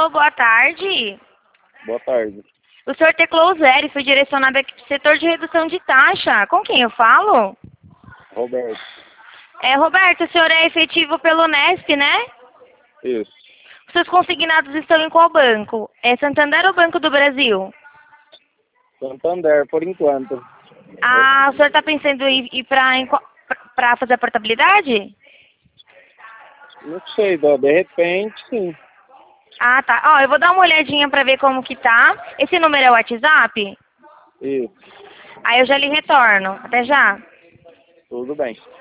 Alô, boa tarde. Boa tarde. O senhor teclou 0 e foi direcionado aqui para o setor de redução de taxa. Com quem eu falo? Roberto. Roberto, o senhor é efetivo pelo Nesp, né? Isso. Os seus consignados estão em qual banco? É Santander ou Banco do Brasil? Santander, por enquanto. Ah, o senhor está pensando em ir para fazer a portabilidade? Não sei, de repente, sim. Ah, tá. Ó, eu vou dar uma olhadinha para ver como que tá. Esse número é o WhatsApp? Isso. Aí eu já lhe retorno. Até já. Tudo bem.